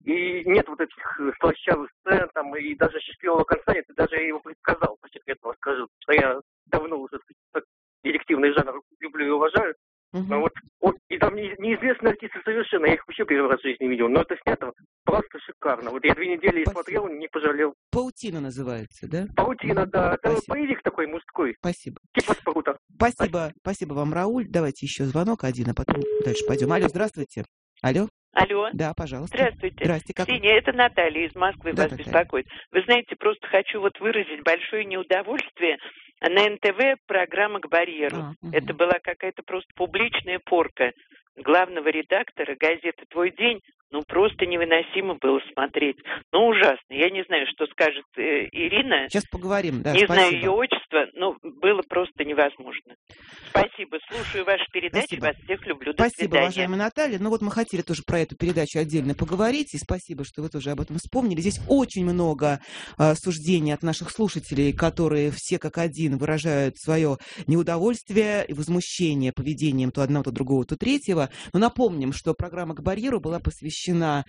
И нет вот этих слащавых сцен, там, и даже счастливого конца нет, и даже я его предсказал, по секрету скажу, что я давно уже детективный жанр люблю и уважаю. Uh-huh. Но вот, вот, и там не, неизвестные артисты совершенно, я их вообще первый раз в жизни видел, но это снято просто шикарно. Вот я две недели Спасибо. смотрел, не пожалел. «Паутина» называется, да? «Паутина», да. Это Спасибо. боевик такой мужской. Спасибо. Типа спрута. Спасибо. Спасибо. Спасибо вам, Рауль. Давайте еще звонок один, а потом дальше пойдем. Алло, здравствуйте. Алло. Алло. Да, пожалуйста. Здравствуйте. Здрасте. Как... Ксения, это Наталья из Москвы да, вас Наталья. беспокоит. Вы знаете, просто хочу вот выразить большое неудовольствие. На эн тэ вэ программа «К барьеру». А, угу. Это была какая-то просто публичная порка главного редактора газеты «Твой день». Ну, просто невыносимо было смотреть. Ну, ужасно. Я не знаю, что скажет э, Ирина. Сейчас поговорим, да, Не спасибо. знаю ее отчество, но было просто невозможно. Спасибо. Слушаю ваши передачи. Спасибо. Вас всех люблю. До Спасибо, свидания. уважаемая Наталья. Ну, вот мы хотели тоже про эту передачу отдельно поговорить. И спасибо, что вы тоже об этом вспомнили. Здесь очень много э, суждений от наших слушателей, которые все как один выражают свое неудовольствие и возмущение поведением то одного, то другого, то третьего. Но напомним, что программа «К барьеру» была посвящена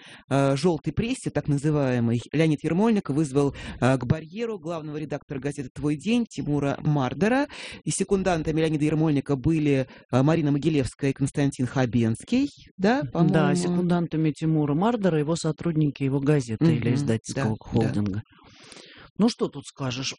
э, желтой прессе, так называемой. Леонид Ермольник вызвал э, к барьеру главного редактора газеты «Твой день» Тимура Мардера. И секундантами Леонида Ермольника были э, Марина Могилевская и Константин Хабенский. Да, по-моему? Да, секундантами Тимура Мардера его сотрудники его газеты mm-hmm, или издательского да, холдинга. Да. Ну, что тут скажешь?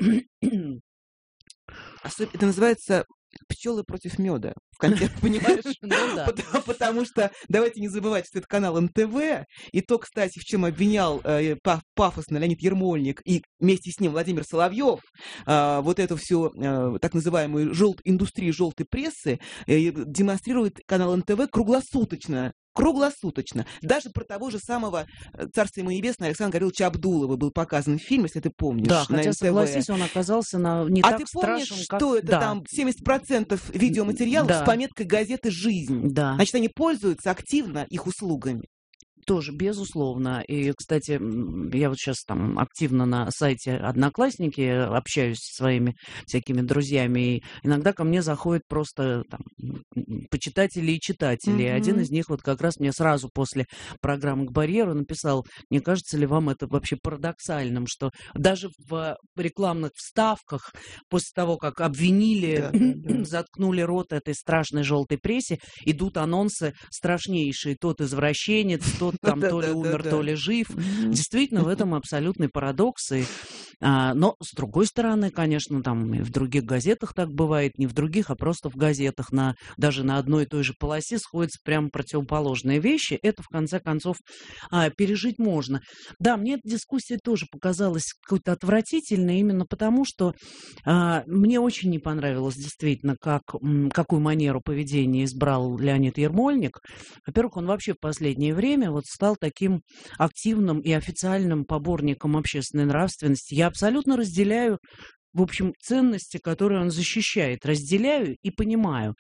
Это называется «Пчелы против меда». В конце, понимаешь? Ну, да. потому, потому что давайте не забывать, что это канал эн тэ вэ. И то, кстати, в чем обвинял э, пафосно Леонид Ермольник и вместе с ним Владимир Соловьев, э, вот эту всю э, так называемую жел... индустрию желтой прессы э, демонстрирует канал эн тэ вэ круглосуточно. Круглосуточно. Даже про того же самого, царство ему небесное, Александра Гавриловича Абдулова был показан фильм, если ты помнишь. Да, на хотя, эн тэ вэ. Согласись, он оказался на, не а так ты помнишь, страшен, что как... это да. там семьдесят процентов видеоматериалов да. с пометкой газеты «Жизнь». Да. Значит, они пользуются активно их услугами. Тоже, безусловно. И, кстати, я вот сейчас там активно на сайте Одноклассники общаюсь со своими всякими друзьями, и иногда ко мне заходят просто там, почитатели и читатели. Mm-hmm. Один из них вот как раз мне сразу после программы «К барьеру» написал: не кажется ли вам это вообще парадоксальным, что даже в рекламных вставках после того, как обвинили, да, да, да. заткнули рот этой страшной желтой прессе, идут анонсы страшнейшие: тот извращенец, тот там да, то ли да, умер, да, то ли жив. Mm-hmm. Действительно, в этом абсолютный парадокс. И, а, но, с другой стороны, конечно, там и в других газетах так бывает, не в других, а просто в газетах, на, даже на одной и той же полосе сходятся прямо противоположные вещи. Это, в конце концов, а, пережить можно. Да, мне эта дискуссия тоже показалась какой-то отвратительной, именно потому, что а, мне очень не понравилось действительно, как, м, какую манеру поведения избрал Леонид Ермольник. Во-первых, он вообще в последнее время вот стал таким активным и официальным поборником общественной нравственности. Я абсолютно разделяю, в общем, ценности, которые он защищает. Разделяю и понимаю.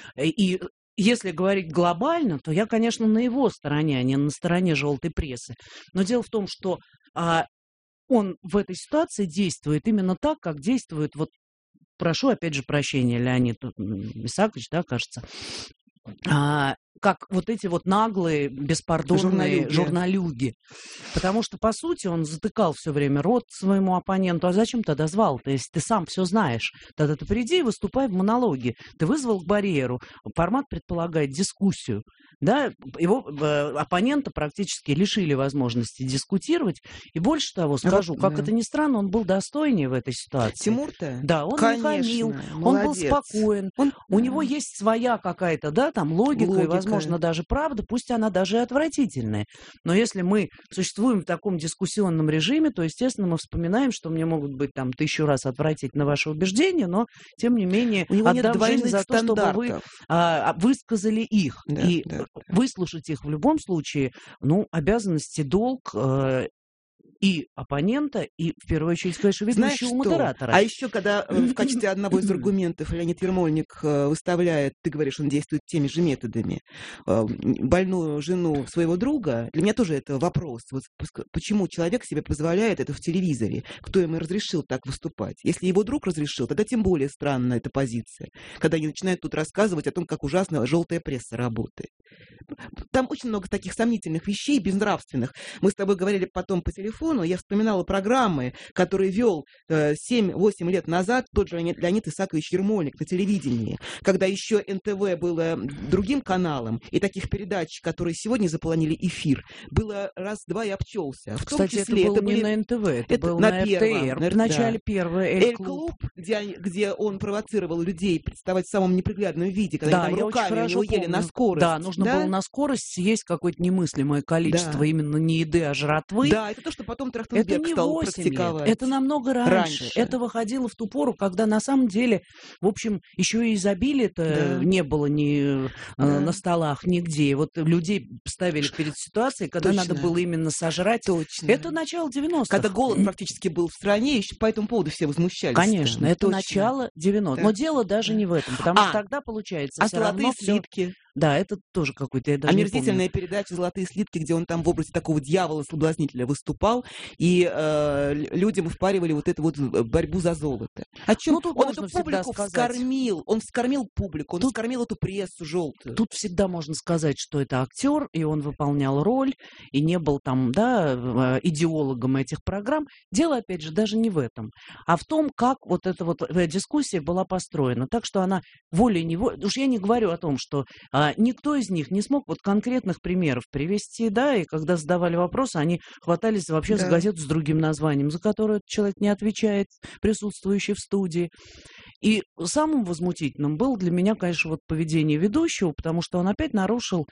И если говорить глобально, то я, конечно, на его стороне, а не на стороне желтой прессы. Но дело в том, что а, он в этой ситуации действует именно так, как действует, вот, прошу опять же прощения, Леонид Исаакович, да, кажется, а, как вот эти вот наглые, беспардонные журналюги. журналюги. Потому что, по сути, он затыкал все время рот своему оппоненту. А зачем тогда звал-то, если ты сам все знаешь? Тогда ты приди и выступай в монологе. Ты вызвал к барьеру. Формат предполагает дискуссию. Да? Его э, оппонента практически лишили возможности дискутировать. И больше того, скажу, как да. это ни странно, он был достойнее в этой ситуации. Тимур-то? Да, он Конечно, не хамил, молодец. Он был спокоен. Он... У него есть своя какая-то, да, там логика, логика, и, возможно, даже правда, пусть она даже и отвратительная. Но если мы существуем в таком дискуссионном режиме, то, естественно, мы вспоминаем, что мне могут быть там тысячу раз отвратительны ваши убеждения, но, тем не менее, отдам жизнь за то, чтобы вы а, высказали их. Да, и да, выслушать их в любом случае, ну, обязанность и долг э, и оппонента, и, в первую очередь, конечно, ведущего модератора. А еще, когда в качестве одного из аргументов Леонид Ермольник выставляет, ты говоришь, он действует теми же методами, больную жену своего друга, для меня тоже это вопрос. Вот почему человек себе позволяет это в телевизоре? Кто ему разрешил так выступать? Если его друг разрешил, тогда тем более странна эта позиция, когда они начинают тут рассказывать о том, как ужасно желтая пресса работает. Там очень много таких сомнительных вещей, безнравственных. Мы с тобой говорили потом по телефону, я вспоминала программы, которые вел э, семь-восемь лет назад тот же Леонид, Леонид Исаакович Ермольник на телевидении, когда еще эн тэ вэ было другим каналом, и таких передач, которые сегодня заполонили эфир, было раз-два и обчелся. В Кстати, том числе, это было это не были... на эн тэ вэ, это, это был на, на первом, эр тэ эр. В начале да. первого Эль-клуб, где, где он провоцировал людей представать в самом неприглядном виде, когда да, они там руками у него ели помню. на скорость. Да, нужно да? было на скорость съесть какое-то немыслимое количество да. именно не еды, а жратвы. Да, это то, что потом Трахтенберг стал практиковать. Лет, это намного раньше. раньше. Это выходило в ту пору, когда на самом деле, в общем, еще и изобилия-то да. не было ни да. на столах, нигде. Вот людей ставили перед ситуацией, когда Точно. надо было именно сожрать. Точно. Это начало девяностых. Когда голод практически был в стране, еще по этому поводу все возмущались. Конечно, это Точно. начало девяностых. Да. Но дело даже да. не в этом, потому а, что тогда получается а все равно слитки. Все... Да, это тоже какой-то, я даже омерзительная передача «Золотые слитки», где он там в образе такого дьявола-соблазнителя выступал, и э, людям впаривали вот эту вот борьбу за золото. О чем? Ну, он эту публику вскормил, он вскормил публику, он тут, вскормил эту прессу желтую. Тут всегда можно сказать, что это актер, и он выполнял роль, и не был там, да, идеологом этих программ. Дело, опять же, даже не в этом, а в том, как вот эта вот дискуссия была построена. Так что она волей-неволей... Уж я не говорю о том, что... А никто из них не смог вот конкретных примеров привести, да, и когда задавали вопросы, они хватались вообще да. за газету с другим названием, за которую этот человек не отвечает, присутствующий в студии. И самым возмутительным было для меня, конечно, вот поведение ведущего, потому что он опять нарушил,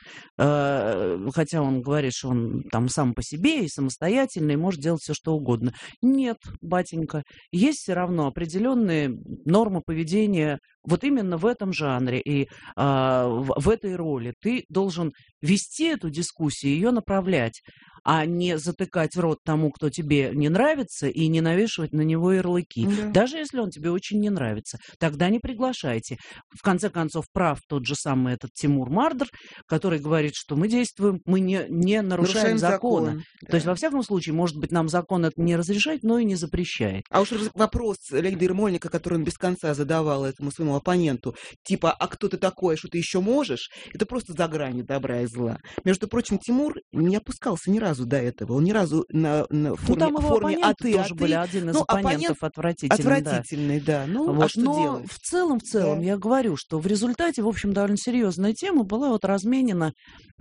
э, хотя он говорит, что он там сам по себе и самостоятельный, и может делать все, что угодно. Нет, батенька, есть все равно определенные нормы поведения вот именно в этом жанре и э, в, в этой роли. Ты должен вести эту дискуссию, ее направлять, а не затыкать рот тому, кто тебе не нравится, и не навешивать на него ярлыки. Да. Даже если он тебе очень не нравится. Тогда не приглашайте. В конце концов, прав тот же самый этот Тимур Мардер, который говорит, что мы действуем, мы не, не нарушаем, нарушаем закона. Закон. Да. То есть, во всяком случае, может быть, нам закон это не разрешает, но и не запрещает. А уж вопрос Леонида Ермольника, который он без конца задавал этому своему оппоненту, типа, а кто ты такой, что ты еще можешь, это просто за гранью добра и зла. Между прочим, Тимур не опускался ни разу до этого. Он ни разу на, на форме, ну, форме «а ты», тоже а были ты. один из ну, оппонентов отвратительный. Отвратительный, да. да. Ну, вот. а что Но делать? в целом, в целом, да. я говорю, что в результате, в общем, довольно серьезная тема была вот разменена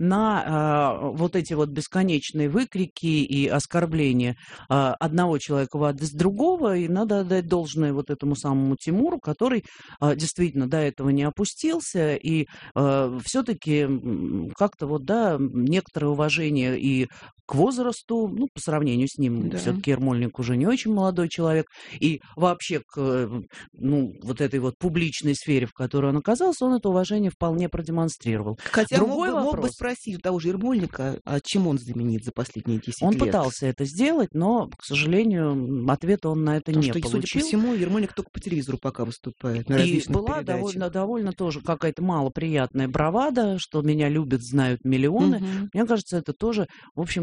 на э, вот эти вот бесконечные выкрики и оскорбления э, одного человека в адрес другого, и надо отдать должное вот этому самому Тимуру, который э, действительно до этого не опустился, и э, все-таки как-то вот, да, некоторое уважение и к возрасту, ну, по сравнению с ним, да. все-таки Ермольник уже не очень молодой человек, и вообще к, ну, вот этой вот публичной сфере, в которой он оказался, он это уважение вполне продемонстрировал. Хотя Другой мог, вопрос, мог бы спросить у того же Ермольника, а чем он знаменит за последние десять он лет. Он пытался это сделать, но, к сожалению, ответа он на это Потому не что, получил. Судя по всему, Ермольник только по телевизору пока выступает. На и была довольно, довольно тоже какая-то малоприятная бравада, что меня любят, знают миллионы. Угу. Мне кажется, это тоже, в общем,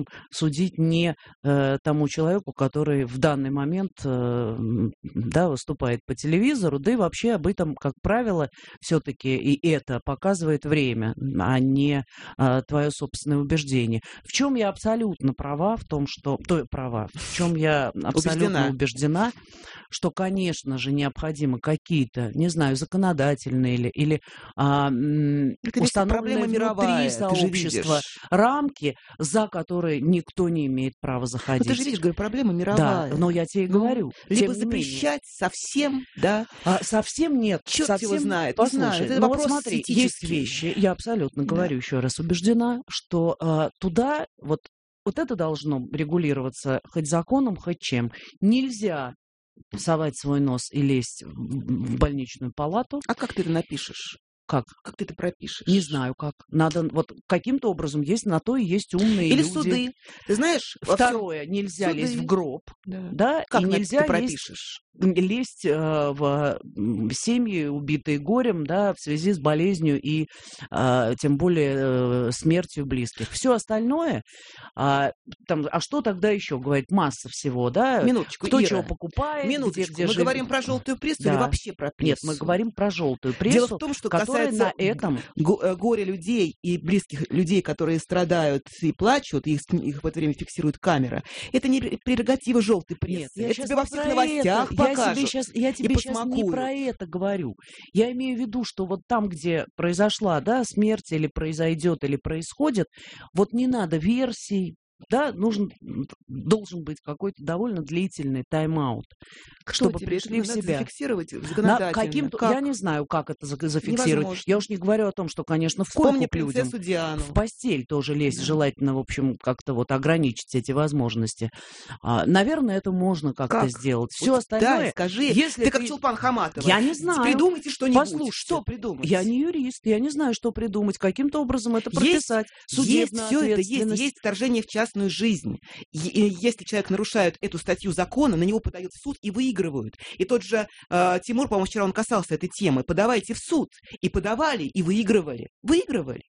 судить не э, тому человеку, который в данный момент э, да, выступает по телевизору, да и вообще об этом, как правило, все-таки и это показывает время, а не э, твое собственное убеждение. В чем я абсолютно права, в том, что... То, права. В чем я абсолютно убеждена. убеждена, что, конечно же, необходимы какие-то, не знаю, законодательные или, или а, установленные внутри мировая, сообщества рамки, за которые никто не имеет права заходить. Ну, ты же видишь, говорю, проблема мировая. Да, но я тебе и ну, говорю. Либо запрещать совсем, да. А, совсем нет. Черт совсем... его знает. Послушай, это ну вопрос вот смотри, есть вещи, я абсолютно да. говорю еще раз, убеждена, что а, туда вот Вот это должно регулироваться хоть законом, хоть чем. Нельзя совать свой нос и лезть в больничную палату. А как ты это напишешь? Как? Как ты это пропишешь? Не знаю, как. Надо, вот каким-то образом есть, на то и есть умные Или люди. суды. Ты знаешь, второе, всем... нельзя суды. лезть в гроб. Да. Да? Как и нельзя ты пропишешь? Лезть, лезть э, в семьи, убитые горем, да, в связи с болезнью и э, тем более э, смертью близких. Все остальное, э, там, а что тогда еще, говорит, масса всего, да? Минуточку, Кто Ира. чего покупает, Минуточку. где, где мы живет. говорим про желтую прессу да. или вообще про прессу? Нет, мы говорим про желтую прессу. Дело в том, что касается на этом... горе людей и близких людей, которые страдают и плачут, их, их в это время фиксирует камера, это не прерогатива желтой прессы. Нет, это тебе во всех новостях это. покажут. Я тебе сейчас, я тебе сейчас не про это говорю. Я имею в виду, что вот там, где произошла да, смерть или произойдет, или происходит, вот не надо версий. Да, нужен, должен быть какой-то довольно длительный тайм-аут, чтобы пришли в себя. Зафиксировать законодательно. Каким-то, я не знаю, как это зафиксировать. Невозможно. Я уж не говорю о том, что, конечно, в койку к людям, в постель тоже лезть, да. желательно, в общем, как-то вот ограничить эти возможности. А, наверное, это можно как-то как? сделать. Все вот, остальное... Да, скажи, если ты как Чулпан Хаматова. Я не знаю. Придумайте что-нибудь. Послушай, что придумать? Я не юрист, я не знаю, что придумать. Каким-то образом это прописать. Есть, есть все это, есть, есть вторжение в частную жизнь. И если человек нарушает эту статью закона, на него подают в суд и выигрывают. И тот же э, Тимур, по-моему, вчера он касался этой темы. Подавайте в суд. И подавали, и выигрывали. Выигрывали.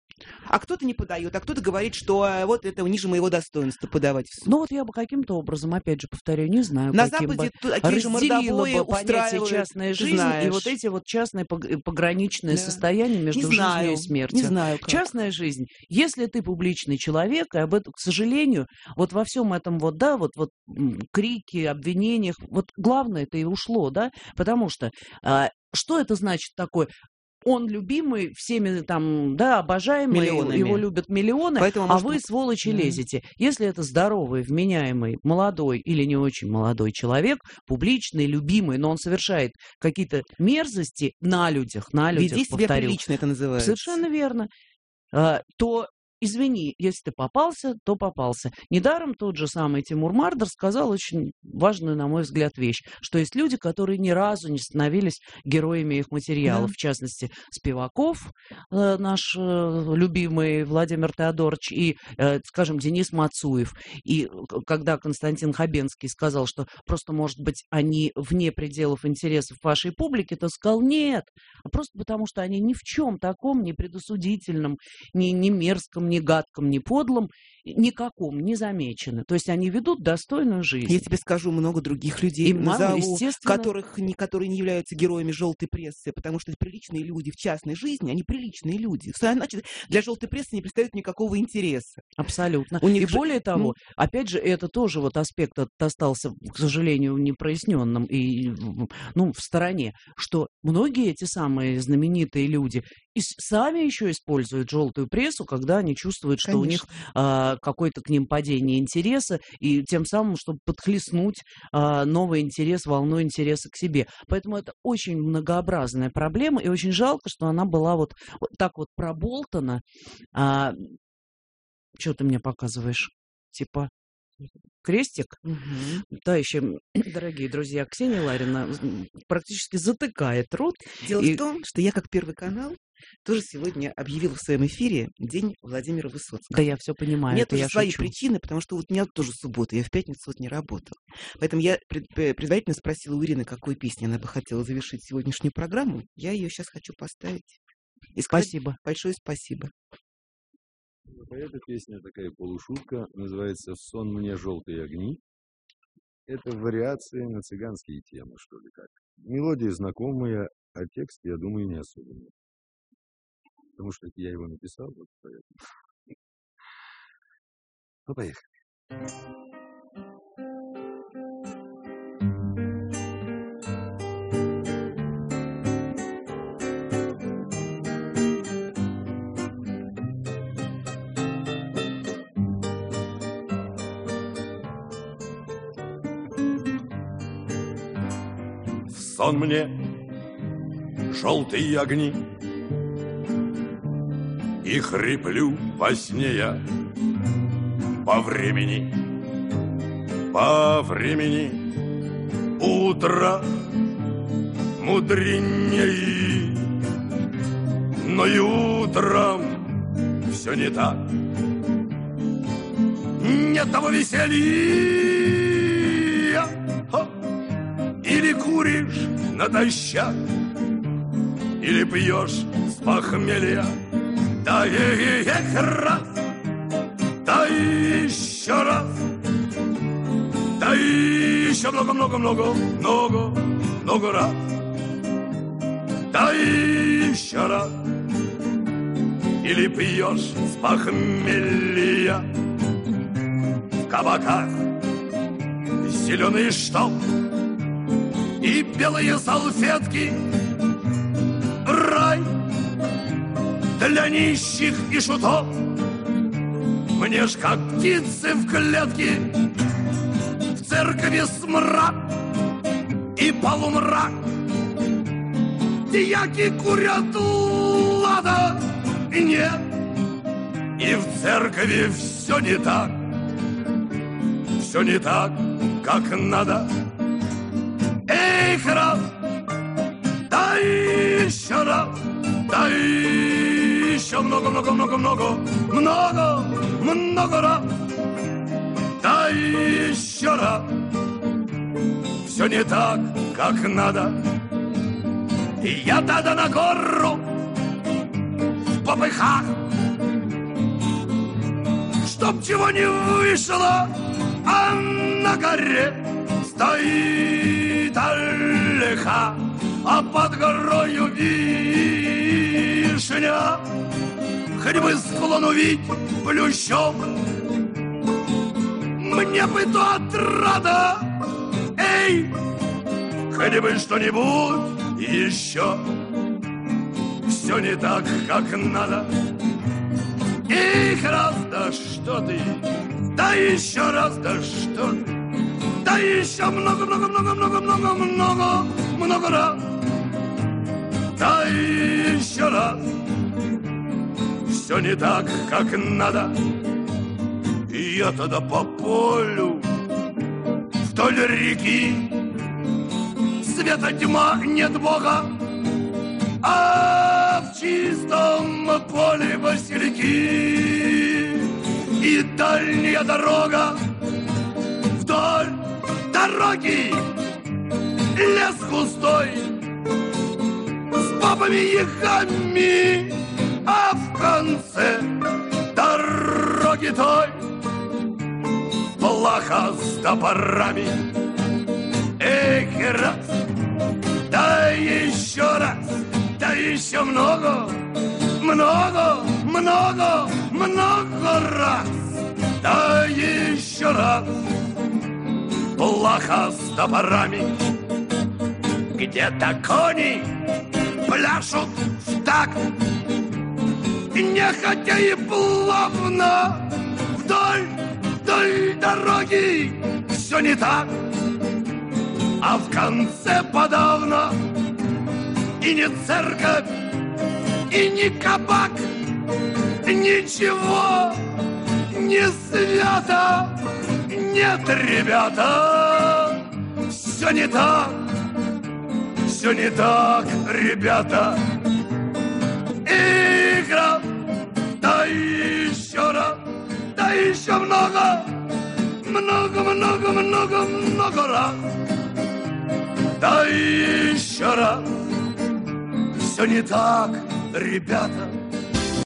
А кто-то не подает, а кто-то говорит, что а, вот это ниже моего достоинства подавать в суд. Ну вот я бы каким-то образом, опять же, повторяю, не знаю, на каким Западе бы такие же мордобои устраивают частная жизнь знаешь. И вот эти вот частные пограничные да. состояния между не жизнью знаю, и смертью. Не знаю, как. Частная жизнь. Если ты публичный человек, и об этом, к сожалению, вот во всем этом вот, да, вот, вот крики, обвинениях, вот главное это и ушло, да, потому что а, что это значит такое? Он любимый, всеми там, да, обожаемый, миллионами. Его любят миллионы, Поэтому, а может, вы, сволочи, да. лезете. Если это здоровый, вменяемый, молодой или не очень молодой человек, публичный, любимый, но он совершает какие-то мерзости на людях, на людях, Веди себя повторю. прилично, это называется. Совершенно верно. То... Извини, если ты попался, то попался. Недаром тот же самый Тимур Мардер сказал очень важную, на мой взгляд, вещь, что есть люди, которые ни разу не становились героями их материалов. Да. В частности, Спиваков, э, наш э, любимый Владимир Теодорович, и, э, скажем, Денис Мацуев. И когда Константин Хабенский сказал, что просто, может быть, они вне пределов интересов вашей публики, то сказал нет, просто потому что они ни в чем таком, ни предосудительном, ни, ни мерзком, ни гадком, ни подлом, никаком не замечены. То есть они ведут достойную жизнь. Я тебе скажу, много других людей, и назову, естественно... которых, не, которые не являются героями желтой прессы, потому что приличные люди в частной жизни, они приличные люди. Значит, для желтой прессы не представляют никакого интереса. Абсолютно. У них и же... более того, ну... опять же, это тоже вот аспект остался, к сожалению, непроясненным и ну, в стороне, что многие эти самые знаменитые люди и сами еще используют желтую прессу, когда они чувствуют, что Конечно. у них а, какое-то к ним падение интереса, и тем самым, чтобы подхлестнуть а, новый интерес, волну интереса к себе. Поэтому это очень многообразная проблема, и очень жалко, что она была вот, вот так вот проболтана. А, что ты мне показываешь? Типа... крестик. Угу. Товарищи, дорогие друзья, Ксения Ларина практически затыкает рот. Дело и... в том, что я, как Первый канал, тоже сегодня объявила в своем эфире День Владимира Высоцкого. Да, я все понимаю. У меня тоже я свои шучу. причины, потому что вот у меня тоже суббота, я в пятницу вот не работала. Поэтому я пред, предварительно спросила у Ирины, какой песней она бы хотела завершить сегодняшнюю программу. Я ее сейчас хочу поставить. И сказать спасибо. Большое спасибо. Эта песня такая полушутка, называется «Сон мне желтые огни». Это вариации на цыганские темы, что ли, как. Мелодия знакомая, а текст, я думаю, не особенный. Потому что я его написал, вот поэтому. Ну, поехали. Сон мне желтые огни, и хриплю во сне я по времени, по времени утро мудреней, но и утром все не так, нет того веселья. Или куришь натощак, или пьешь с похмелья. Да эх раз, да еще раз, да еще много-много-много-много-много раз, да еще раз. Или пьешь с похмелья в кабаках зеленый штоп и белые салфетки, рай для нищих и шутов. Мне ж как птицы в клетке, в церкви смрад и полумрак. Дьяки курят лада, и нет, и в церкви все не так, все не так, как надо. Эх, раз, да еще раз, да еще много-много-много-много-много-много раз, да еще раз. Все не так, как надо. И я тогда на гору в попыхах, чтоб чего не вышло, а на горе стоит олеха, а под горою вишня. Хоть бы склон увидеть плющом, мне бы то отрада. Эй, хоть бы что-нибудь еще. Все не так, как надо. Эх, раз, да что ты, да еще раз, да что ты, да еще много-много-много-много-много-много-много раз, да еще раз. Все не так, как надо. И я тогда по полю вдоль реки, света тьма, нет Бога, а в чистом поле васильки. И дальняя дорога, вдоль дороги лес густой с бабами-ехами, а в конце дороги той плаха с топорами. Эх, раз, да еще раз, да еще много, много, много, много раз, да еще раз. Плаха с топорами. Где-то кони пляшут в такт, нехотя и плавно, вдоль, вдоль дороги все не так, а в конце подавно и не церковь, и не кабак, ничего не свято. Нет, ребята, все не так, все не так, ребята. Игра, да еще раз, да еще много, много, много, много, много раз, да еще раз. Все не так, ребята.